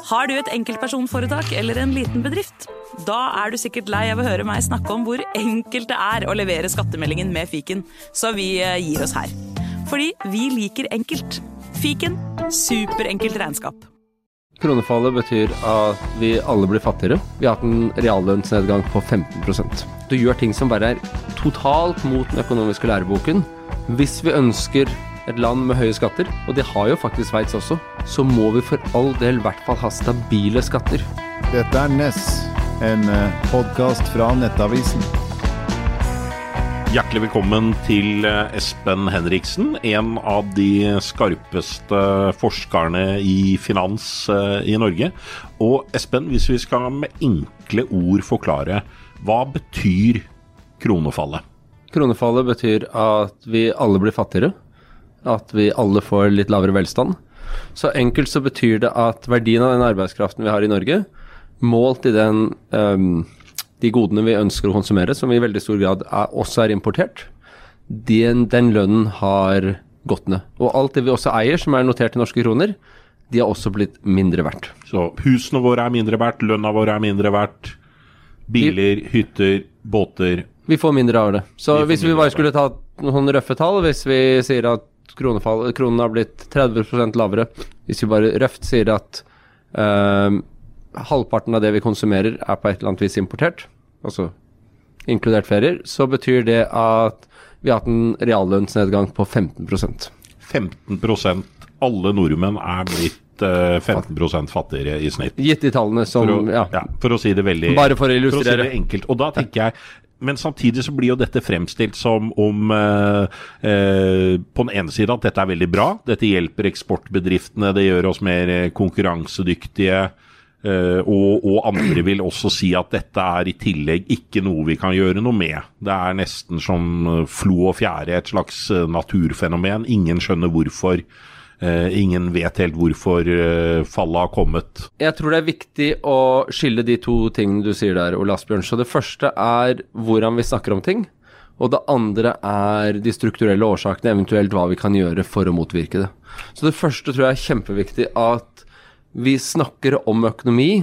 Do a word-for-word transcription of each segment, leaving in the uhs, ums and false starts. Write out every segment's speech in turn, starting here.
Har du et enkeltpersonforetak eller en liten bedrift? Da er du sikkert lei av å høre meg snakke om hvor enkelt det er å levere skattemeldingen med Fiken, så vi gir oss her. Fordi vi liker enkelt. Fiken, superenkelt regnskap. Kronefallet betyr at vi alle blir fattigere. Vi har hatt en reallønnsnedgang på femten prosent. Du gjør ting som bare er totalt mot den økonomiske læreboken. Hvis vi ønsker et land med høye skatter, og det har jo faktisk Sveits også, så må vi for all del i hvert fall ha stabile skatter. Dette er Ness, en podcast fra Nettavisen. Hjertelig velkommen til Espen Henriksen, en av de skarpeste forskerne i finans i Norge. Og Espen, hvis vi skal med enkle ord forklare, hva betyr kronefallet? Kronefallet betyr at vi alle blir fattigere, at vi alle får litt lavere velstand. Så enkelt så betyr det at verdien av den arbeidskraften vi har i Norge, målt i den... Um, de godene vi ønsker å konsumere, som i veldig stor grad er, også er importert, den, den lønnen har gått ned. Og alt det vi også eier, som er notert i norske kroner, de har også blitt mindre verdt. Så husene våre er mindre verdt, lønna våre er mindre verdt, biler, vi, hytter, båter. Vi får mindre av det. Så vi hvis vi bare skulle ta noen røffe tall, hvis vi sier at kronefall, kronen har blitt tretti prosent lavere, hvis vi bare røft sier at uh, halvparten av det vi konsumerer er på et eller annet vis importert, altså inkludert ferier, så betyr det at vi har hatt en reallønnsnedgang på femten prosent. femten prosent. Alle nordmenn er blitt uh, femten prosent fattigere i snitt. Gitt de tallene som, for å, ja. ja. For å si det veldig... Bare for å illustrere. For å si det enkelt. Og da tenker jeg, men samtidig så blir jo dette fremstilt som om uh, uh, på den ene siden at dette er veldig bra, dette hjelper eksportbedriftene, det gjør oss mer konkurransedyktige, Uh, og, og andre vil også si at dette er i tillegg ikke noe vi kan gjøre noe med. Det er nesten som flo og fjære, et slags uh, naturfenomen. Ingen skjønner hvorfor. Uh, ingen vet helt hvorfor uh, fallet har kommet. Jeg tror det er viktig å skille de to tingene du sier der, Ole Asbjørn. Så det første er hvordan vi snakker om ting, og det andre er de strukturelle årsakene, eventuelt hva vi kan gjøre for å motvirke det. Så det første tror jeg er kjempeviktig at vi snakker om økonomi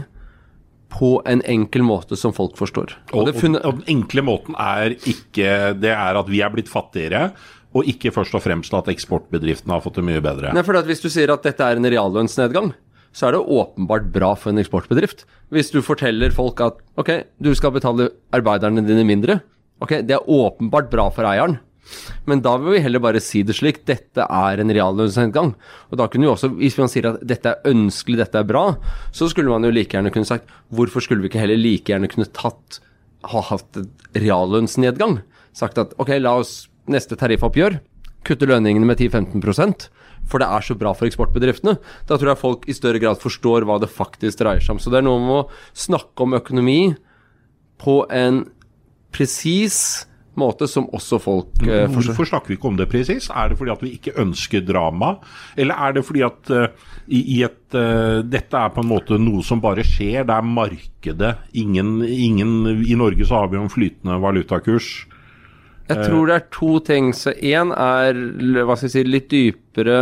på en enkel måte som folk forstår. Og, og, og, og den enkle måten er ikke, det er at vi er blitt fattigere, og ikke først og fremst at eksportbedriftene har fått det mye bedre. Nei, for at hvis du sier at dette er en reallønnsnedgang, så er det åpenbart bra for en eksportbedrift. Hvis du forteller folk at, ok, du skal betale arbeiderne dine mindre, ok, det er åpenbart bra for eieren. Men da vil vi heller bare si det slik, dette er en reallønnsnedgang. Og da kunne vi også, hvis man sier at dette er ønskelig, dette er bra, så skulle man jo like gjerne kunne sagt, hvorfor skulle vi ikke heller like gjerne kunne tatt, ha hatt et reallønnsnedgang? Sagt at, ok, la oss neste tariffoppgjør, kutte lønningene med ti til femten prosent, for det er så bra for eksportbedriftene. Da tror jeg folk i større grad forstår hva det faktisk dreier seg om. Så det er noe med å snakke om økonomi på en presis måte som også folk uh, Hvorfor snakker vi ikke om det precis? Er det fordi at vi ikke ønsker drama? Eller er det fordi at uh, i, i et, uh, dette er på en måte noe som bare skjer, det er markedet, ingen, ingen, i Norge så har vi jo en flytende valutakurs. Jeg uh, tror det er to ting. Så en er, hva skal jeg si, litt dypere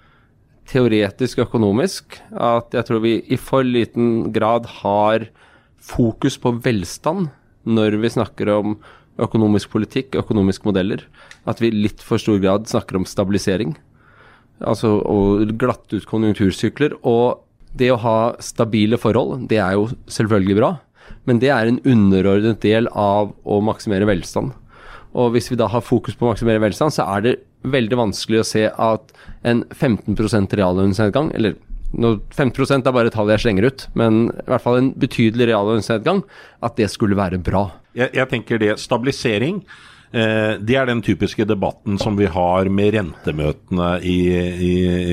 teoretisk økonomisk, at jeg tror vi i for liten grad har fokus på velstand når vi snakker om økonomisk politikk, økonomiske modeller, at vi litt for stor grad snakker om stabilisering, altså å glatte ut konjunktursykler, og det å ha stabile forhold, det er jo selvfølgelig bra, men det er en underordnet del av å maksimere velstand. Og hvis vi da har fokus på å maksimere velstand, så er det veldig vanskelig å se at en femten prosent reallønnsnedgang, eller femten prosent er bare et tall jeg slenger ut, men i hvert fall en betydelig reallønnsnedgang, at det skulle være bra. Jeg, jeg tenker det, stabilisering, eh, det er den typiske debatten som vi har med rentemøtene i, i,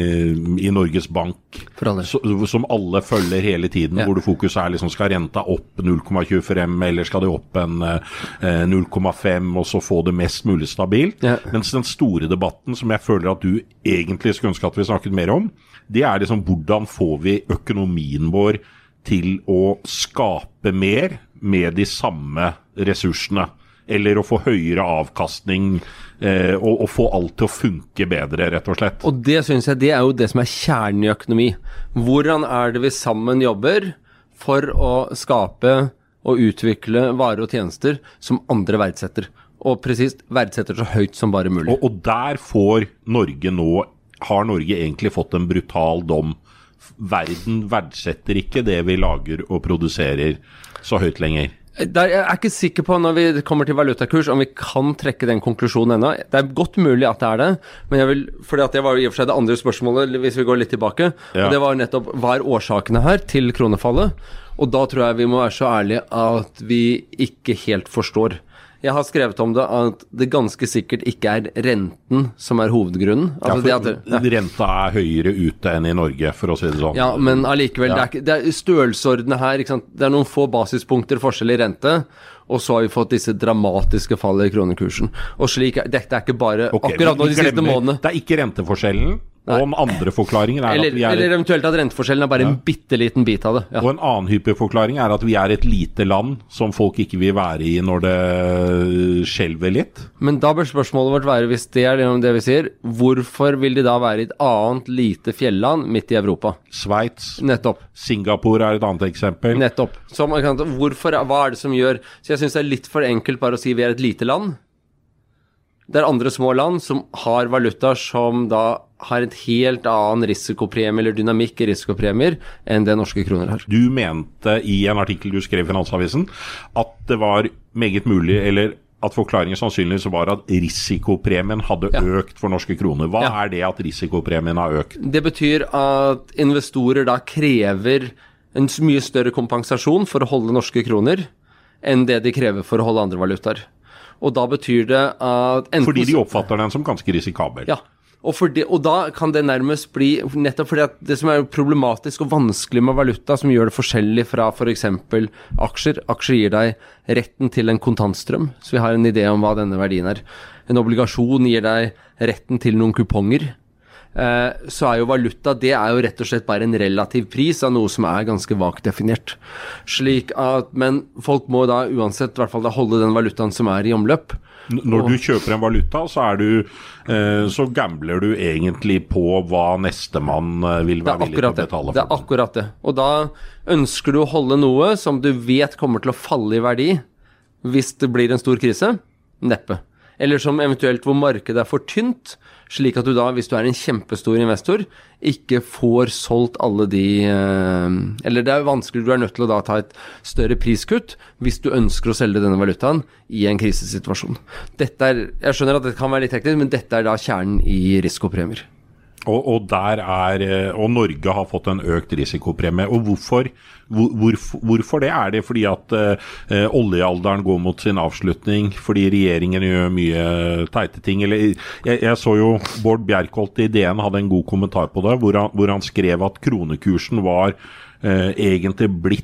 i Norges Bank, så, som alle følger hele tiden, ja. Hvor det fokus er liksom, skal renta opp null komma tjuefem, eller skal det opp en eh, null komma fem, og så få det mest mulig stabilt. Ja. Mens den store debatten, som jeg føler at du egentlig skulle ønske at vi snakket mer om, det er liksom hvordan får vi økonomien vår til å skape mer med de samme ressursene. eller å få høyere avkastning eh, og, og få alt til å funke bedre, rett og slett. Og det synes jeg, det er jo det som er kjernen i økonomi. Hvordan er det vi sammen jobber for å skape og utvikle varer og tjenester som andre verdsetter? Og presist verdsetter så høyt som bare mulig. Og, og der får Norge nå, har Norge egentlig fått en brutal dom. Verden verdsetter ikke det vi lager og produserer så høyt lenger. Der, jeg er ikke sikker på når vi kommer til valutakurs om vi kan trekke den konklusjonen ennå. Det er godt mulig at det er det, men jeg vil, fordi at det var i og for seg det andre spørsmålet hvis vi går litt tilbake, ja. Og det var nettopp hva er årsakene her til kronefallet, og da tror jeg vi må være så ærlige at vi ikke helt forstår. Jeg har skrevet om det at det ganske sikkert ikke er renten som er hovedgrunnen. Altså ja, det at, ja. Renta er høyere ute enn i Norge, for å si det sånn. Ja, men allikevel, ja. det, er ikke, det er størrelsordene her, ikke sant? Det er noen få basispunkter forskjell i rente, og så har vi fått disse dramatiske fallet i kronekursen. Og slik, dette er ikke bare okay, akkurat nå de siste månedene. Det er ikke renteforskjellen. Nei. Og den andre forklaringen er eller, at vi er... Eller eventuelt at renteforskjellen er bare ja. En bitteliten bit av det. Ja. Og en annen hyperforklaring er at vi er et lite land som folk ikke vil være i når det skjelver litt. Men da bør spørsmålet vårt være, hvis det er det vi sier, hvorfor vil de da være i et annet lite fjelland midt i Europa? Sveits. Nettopp. Singapore er et annet eksempel. Nettopp. Så man kan, hvorfor, hva er det som gjør... Så jeg synes det er litt for enkelt bare å si vi er et lite land. Det er andre små land som har valutaer som da har et helt annen risikopremie eller dynamikk i risikopremier enn det norske kroner har. Du mente i en artikkel du skrev i Finansavisen at det var meget mulig, eller at forklaringen sannsynligvis var at risikopremien hadde ja. Økt for norske kroner. Hva ja. Er det at risikopremien har økt? Det betyr at investorer da krever en mye større kompensasjon for å holde norske kroner enn det de krever for å holde andre valutaer. Og da betyr det at... Fordi de oppfatter den som ganske risikabel. Ja, og, det, og da kan det nærmest bli, nettopp fordi at det som er problematisk og vanskelig med valuta, som gjør det forskjellig fra for eksempel aksjer. Aksjer gir deg retten til en kontantstrøm, så vi har en idé om hva denne verdien er. En obligasjon gir deg retten til noen kuponger. Eh, så er jo valuta, det er jo rett og slett bare en relativ pris av noe som er ganske vagt definert. Slik at, men folk må da uansett i hvert fall da holde den valutaen som er i omløp. Når du kjøper en valuta, så er du eh, så gambler du egentlig på hva nestemann vil være villig til å betale for. Det er akkurat det. Og da ønsker du å holde noe som du vet kommer til å falle i verdi hvis det blir en stor krise? Neppe. Eller som eventuelt hvor markedet er for tynt, slik at du da, hvis du er en kjempestor investor, ikke får solgt alle de... Eller det er vanskelig, du er nødt til å da ta et større priskutt hvis du ønsker å selge denne valutaen i en krisesituasjon. Dette er, jeg skjønner at det kan være litt teknisk, men dette er da kjernen i risikopremier. Og, og, der er, og Norge har fått en økt risikopremie. Og hvorfor, hvor, hvorfor det? Er det fordi at eh, oljealderen går mot sin avslutning, fordi regjeringen gjør mye teite ting? Eller, jeg, jeg så jo Bård Bjerkholt i D N hadde en god kommentar på det, hvor han, hvor han skrev at kronekursen var eh, egentlig blitt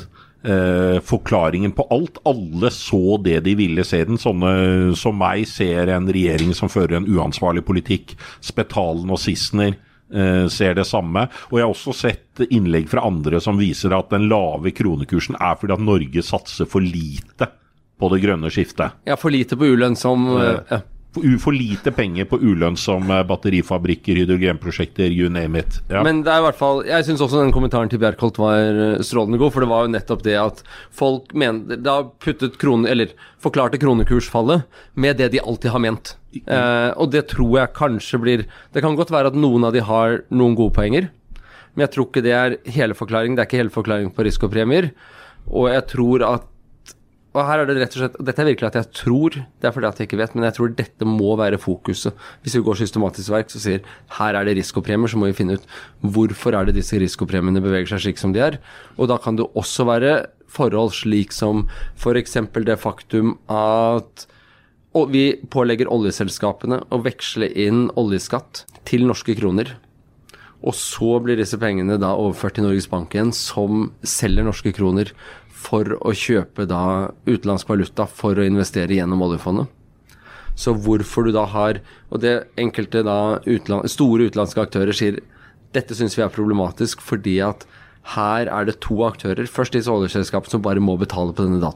Eh, forklaringen på alt. Alle så det de ville se den. Sånne som meg ser en regjering som fører en uansvarlig politikk. Spetalen og Sissener eh, ser det samme. Og jeg har også sett innlegg fra andre som viser at den lave kronekursen er fordi at Norge satser for lite på det grønne skiftet. Ja, for lite på ulønnsom... Eh, ja. For lite penger på ulønnsomme batterifabrikker, hydrogenprosjekter, you name it. Ja. Men det er i hvert fall, jeg synes også den kommentaren til Bjerkholt var strålende god, for det var jo nettopp det at folk mente, da puttet krone, eller forklarte kronekursfallet med det de alltid har ment. Eh, og det tror jeg kanskje blir, det kan godt være at noen av de har noen gode poenger, men jeg tror ikke det er hele forklaringen, det er ikke hele forklaringen på risikopremier, og jeg tror at Og her er det rett og slett, dette er virkelig at jeg tror, det er fordi at jeg ikke vet, men jeg tror dette må være fokuset. Hvis vi går systematisk verk, så sier, her er det risikopremier, så må vi finne ut hvorfor er det disse risikopremiene beveger seg slik som de er. Og da kan det også være forhold slik som for eksempel det faktum at vi pålegger oljeselskapene å veksle inn oljeskatt til norske kroner. Og så blir disse pengene da overført til Norges Bank igjen, som selger norske kroner for å kjøpe da utenlandsk valuta for å investere gjennom oljefondet. Så hvorfor du da har, og det enkelte da utland, store utenlandske aktører sier, dette synes vi er problematisk fordi at her er det to aktører, først disse oljeselskapene som bare må betale på denne datoen.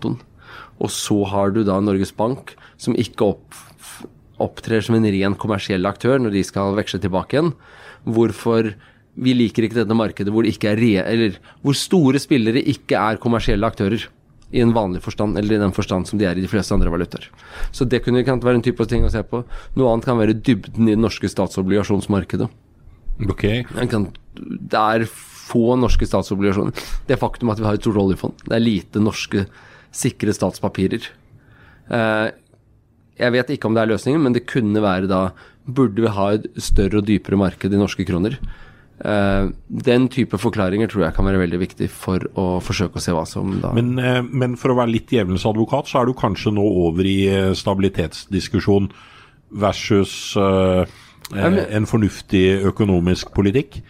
Og så har du da Norges Bank, som ikke opp, opptrer som en ren kommersiell aktør når de skal veksle tilbake igjen. Hvorfor vi liker ikke dette markedet hvor, det ikke er re, eller hvor store spillere ikke er kommersielle aktører i en vanlig forstand, eller i den forstand som de er i de fleste andre valutaer. Så det kunne kan være en type ting å se på. Noe annet kan være dybden i det norske statsobligasjonsmarkedet. Ok. Kan, det er få norske statsobligasjoner. Det faktum at vi har et stort oljefond. Det er lite norske sikre statspapirer. Eh, jeg vet ikke om det er løsningen, men det kunne være da, burde vi ha et større og dypere marked i norske kroner. Uh, den type forklaringer tror jeg kan være veldig viktig for å forsøke å se hva som da... Men, uh, men for å være litt djevelens advokat, så er du kanskje nå over i uh, stabilitetsdiskusjon versus uh, uh, men, en fornuftig økonomisk politikk?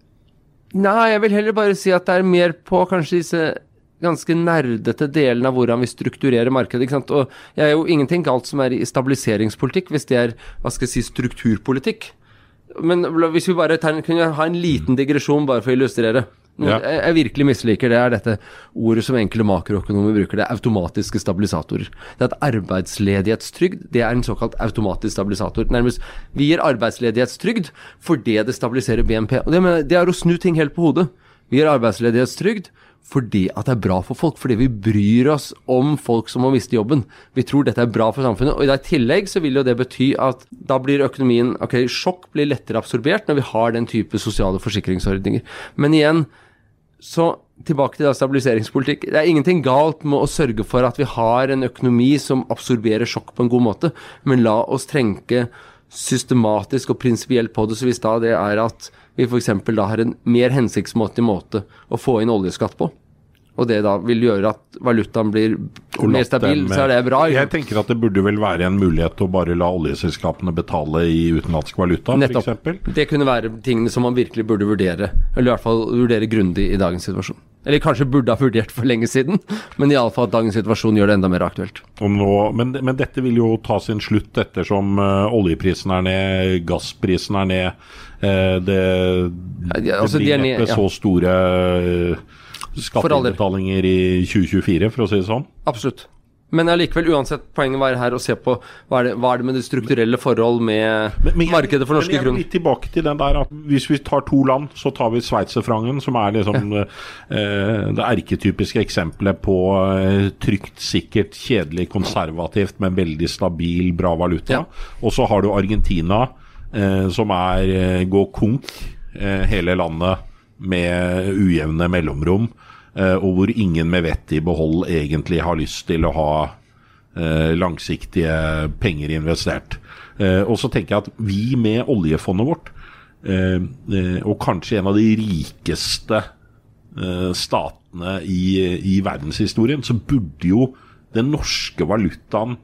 Nei, jeg vil heller bare si at det er mer på kanskje disse ganske nerdete delene av hvordan vi strukturerer markedet, ikke sant? Og jeg er jo ingenting galt som er i stabiliseringspolitikk, hvis det er, hva skal jeg si, strukturpolitikk. Men hvis vi bare tar, kunne ha en liten digresjon bare for å illustrere. Noe, ja. jeg, jeg virkelig misliker det er dette ordet som enkelte makroøkonomer bruker, det er automatiske stabilisatorer. Det er at arbeidsledighetstrygd, det er en såkalt automatisk stabilisator. Nærmest, vi gir arbeidsledighetstrygd fordi det stabiliserer B N P. Og det, det er å snu ting helt på hodet. Vi gir arbeidsledighetstrygd fordi at det er bra for folk, fordi vi bryr oss om folk som må miste jobben. Vi tror dette er bra for samfunnet, og i det tillegg så vil jo det bety at da blir økonomien, ok, sjokk blir lettere absorbert når vi har den type sosiale forsikringsordninger. Men igjen, så tilbake til da stabiliseringspolitikk. Det er ingenting galt med å sørge for at vi har en økonomi som absorberer sjokk på en god måte, men la oss trenke systematisk og prinsipielt på det, så hvis da det er at vi for eksempel da har en mer hensiktsmåtig måte å få inn oljeskatt på, og det da vil gjøre at valutaen blir mer stabil, så er det bra. Jeg tenker at det burde vel være en mulighet til å bare la oljeselskapene betale i utenlandsk valuta, for Nettopp. eksempel. Det kunne være tingene som man virkelig burde vurdere, eller i hvert fall vurdere grundig i dagens situasjon. Eller kanskje burde ha vurdert for lenge siden, men i alle fall at dagens situasjon gjør det enda mer aktuelt. Og nå, men, men dette vil jo ta sin slutt ettersom uh, oljeprisen er ned, gassprisen er ned, uh, det, ja, altså, det blir neppe ja. så store uh, skattebetalinger i tjue tjuefire, for å si det sånn. Absolutt. Men allikevel, uansett, poenget var her å se på hva er det, hva er det med det strukturelle forhold med men, men jeg, markedet for norske kroner. Men jeg er litt tilbake til den der at hvis vi tar to land, så tar vi Sveitserfrangen, som er liksom ja. eh, det erketypiske eksempelet på eh, trygt, sikkert, kjedelig, konservativt, men veldig stabil, bra valuta. Ja. Og så har du Argentina, eh, som er eh, går konk eh, hele landet med ujevne mellomrom. Uh, og hvor ingen med vett i behold egentlig har lyst til å ha uh, langsiktige penger investert. Uh, og så tenker jeg at vi med oljefondet vårt, uh, uh, og kanskje en av de rikeste uh, statene i, i verdenshistorien, så burde jo den norske valutaen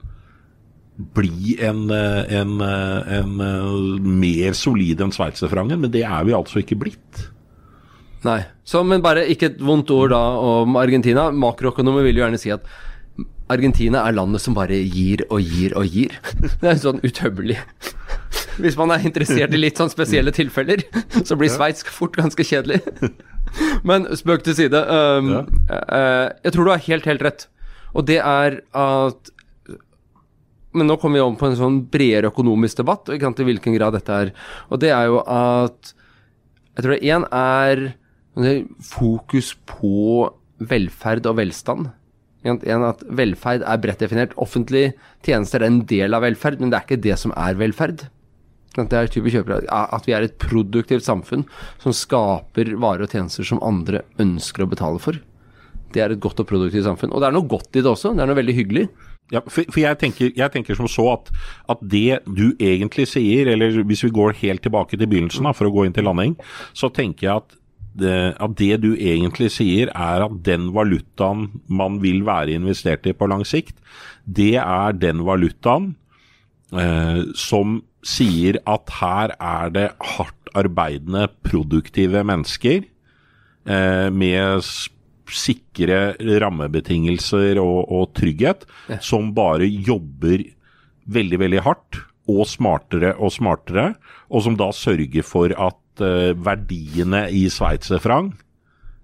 bli en, en, en, en mer solid enn Sveitserfrangen, men det er vi altså ikke blitt. Nei, så, men bare ikke et vondt ord da om Argentina. Makroøkonomer vil jo gjerne si at Argentina er landet som bare gir og gir og gir. Det er sånn utømmelig. Hvis man er interessert i litt sånn spesielle tilfeller, så blir Sveits fort ganske kjedelig. Men spøk til side. Um, ja. uh, jeg tror du har helt, helt rett. Og det er at Men nå kommer vi om på en sånn bredere økonomisk debatt, og ikke sant i hvilken grad dette er. Og det er jo at jeg tror det en er fokus på velferd og velstand. En at velferd er bredt definert. Offentlige tjenester er en del av velferd, men det er ikke det som er velferd. Det er type kjøper, at vi er et produktivt samfunn som skaper varer og tjenester som andre ønsker å betale for. Det er et godt og produktivt samfunn. Og det er noe godt i det også. Det er noe veldig hyggelig. Ja, for, for jeg, tenker, jeg tenker som så at, at det du egentlig sier, eller hvis vi går helt tilbake til begynnelsen da, for å gå inn til landing, så tenker jeg at Det, at det du egentlig sier er at den valutaen man vil være investert i på lang sikt, det er den valutaen eh, som sier at her er det hardt arbeidende, produktive mennesker eh, med sikre rammebetingelser og, og trygghet, ja. som bare jobber veldig, veldig hardt og smartere og smartere, og som da sørger for at verdiene i Sveitserfranc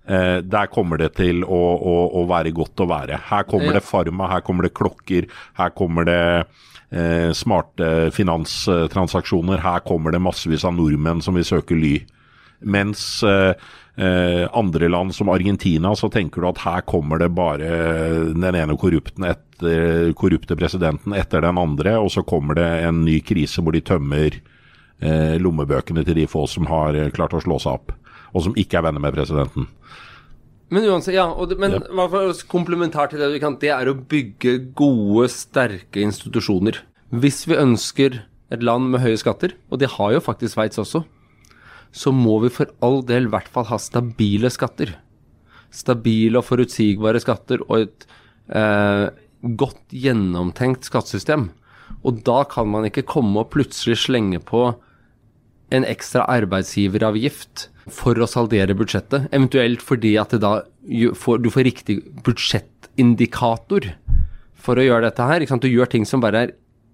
Eh, der kommer det til å, å, å være godt å være. Her kommer det farma, her kommer det klokker, her kommer det eh, smarte finanstransaksjoner, her kommer det massevis av nordmenn som vil søke ly. Mens eh, eh, andre land som Argentina, så tenker du at her kommer det bare den ene korrupten etter, korrupte presidenten etter den andre, og så kommer det en ny krise hvor de tømmer eh, lommebøkene til de få som har klart å slå seg opp, og som ikke er venner med presidenten. Men uansett, ja, og det, men Ja. i hvert fall komplementær til det vi kan, det er å bygge gode, sterke institusjoner. Hvis vi ønsker et land med høye skatter, og det har jo faktisk Sveits også, så må vi for all del i hvert fall ha stabile skatter. Stabile og forutsigbare skatter og et eh, godt gjennomtenkt skattesystem. Og da kan man ikke komme og plutselig slenge på en ekstra arbeidsgiveravgift for å saldere budsjettet, eventuelt fordi at det da får, du får riktig budsjettindikator for å gjøre dette her. Ikke sant? Du gjør ting som bare er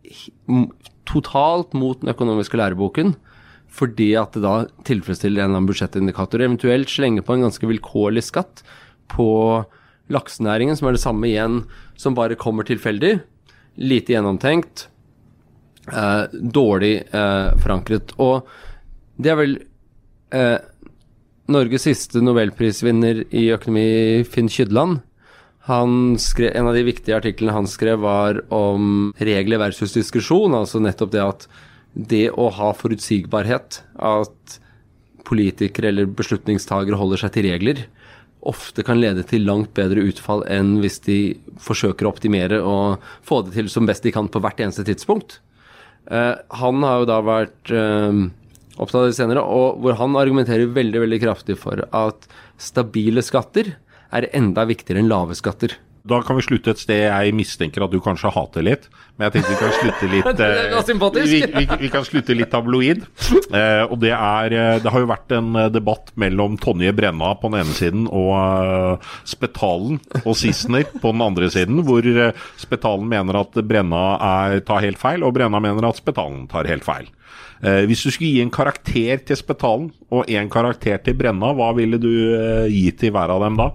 totalt mot den økonomiske læreboken, fordi at det da tilfredsstiller en eller annen budsjettindikator. Eventuelt slenge på en ganske vilkårlig skatt på laksenæringen, som er det samme igjen, som bare kommer tilfeldig, lite gjennomtenkt, eh, dårlig eh, forankret. Og det er vel eh, Norges siste Nobelprisvinner i økonomi, Finn Kydland. Han skrev, en av de viktige artiklene han skrev var om regler versus diskresjon, altså nettopp det at det å ha forutsigbarhet, at politikere eller beslutningstagere holder seg til regler, ofte kan lede til langt bedre utfall enn hvis de forsøker å optimere og få det til som best de kan på hvert eneste tidspunkt. Uh, han har jo da vært uh, opptatt av det senere, og hvor han argumenterer veldig, veldig kraftig for at stabile skatter er enda viktigere enn lave skatter. Da kan vi slutte et sted jeg mistenker at du kanskje hater litt, men jeg tenkte vi kan slutte litt Det var sympatisk. vi, vi, vi kan slutte litt tabloid. Eh, og det er det har jo vært en debatt mellom Tonje Brenna på den ene siden og uh, Spetalen og Sissener på den andre siden, hvor uh, Spetalen mener at Brenna er, tar helt feil, og Brenna mener at Spetalen tar helt feil. Eh, hvis du skulle gi en karakter til Spetalen og en karakter til Brenna, hva ville du uh, gi til hver av dem da?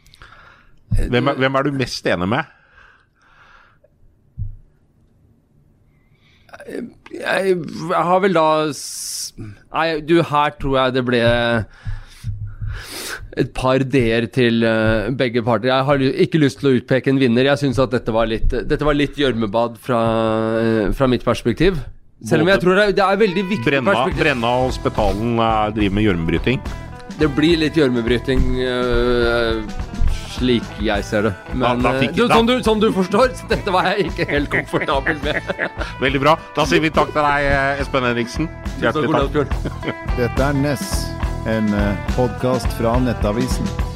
Hvem er, hvem er du mest enig med? Jeg, jeg har vel da Nei, du, her tror jeg det ble et par D-er til uh, begge parter. Jeg har ikke lyst til å utpeke en vinner. Jeg synes at dette var litt Dette var litt gjørmebad fra, uh, fra mitt perspektiv. Selv om jeg tror det er, det er veldig viktig Brenna, perspektiv. Brenna og Spetalen er, driver med gjørmebryting. Det blir litt gjørmebryting uh, slik jeg ser det. Men Da- da fikk- du, da- som, du, som du forstår, så dette var jeg ikke helt komfortabel med. Veldig bra. Da sier vi takk til deg, Espen Henriksen. Hjertelig takk. Dette er Ness, en podkast fra Nettavisen.